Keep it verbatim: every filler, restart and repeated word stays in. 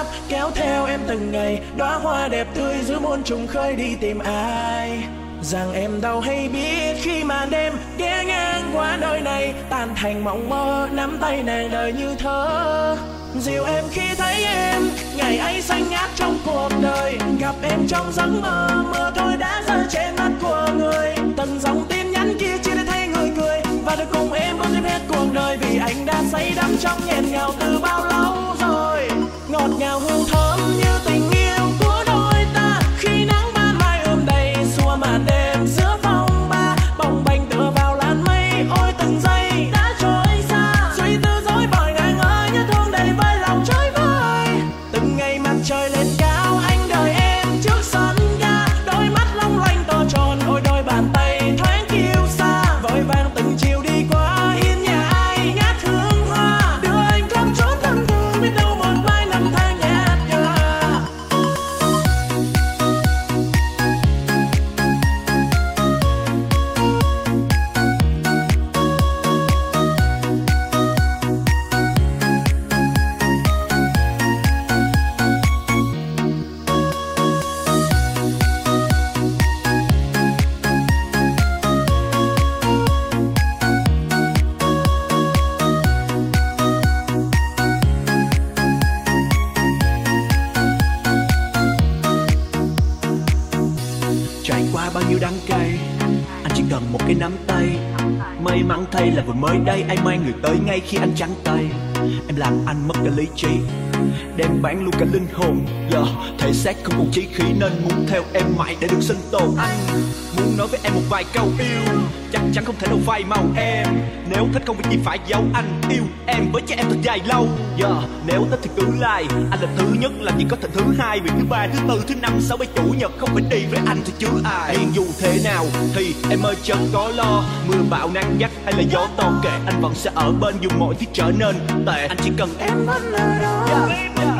kéo theo em từng ngày, đóa hoa đẹp tươi giữa muôn trùng khơi đi tìm ai. Rằng em đâu hay biết khi màn đêm ghé ngang qua nơi này, tan thành mộng mơ nắm tay nàng đời như thơ. Dìu em khi thấy em, ngày ấy xanh ngát trong cuộc đời. Gặp em trong giấc mơ, mưa thôi đã rơi trên mắt của người. Từng dòng tin nhắn kia chỉ để thấy người cười, và được cùng em ôm hết cuộc đời. Vì anh đã say đắm trong nghẹn ngào từ bao lâu rồi. Ngọt ngào hương thơm như tình yêu của đôi ta, khi nắng ban mai ươm đầy xua màn đêm giữa phong ba. Bồng bềnh tựa vào làn mây, ôi từng giây đã trôi xa. Suy tư dối bời ngàn ơi, nhớ thương đầy vơi lòng chơi vơi. Từng ngày mặt trời lên cao, anh đợi em trước sân ga. Đôi mắt long lanh to tròn, ôi đôi bàn tay thoáng kiêu xa. Vội vàng từng chiều đi qua hiên nhà ai ngát hương hoa, đưa anh khắp chốn thân thương, biết đâu một mai năm tháng nhạt nhòa. Trải qua bao nhiêu đắng cay, anh chỉ cần một cái nắm tay. May mắn thay là vừa mới đây anh mang người tới ngay khi anh trắng tay. Em làm anh mất cả lý trí, đem bán luôn cả linh hồn. Giờ thể xác không còn chí khí nên muốn theo em mãi để được sinh tồn. Anh muốn nói với em một vài câu yêu, chắc chắn không thể đâu phai màu em. Nếu thích không việc gì phải giấu, anh yêu em với cho em thật dài lâu. Giờ nếu thích thì cứ like, anh là thứ nhất làm gì có thành thứ hai. Vì thứ ba, thứ tư, thứ năm, sáu, bảy chủ nhật không phải đi với anh thì chứ ai. Nhưng dù thế nào thì em ơi chẳng có lo, mưa bão nắng gắt hay là gió to kệ, anh vẫn sẽ ở bên dù mọi thứ trở nên tệ. Anh chỉ cần em vẫn ở đó. Yeah.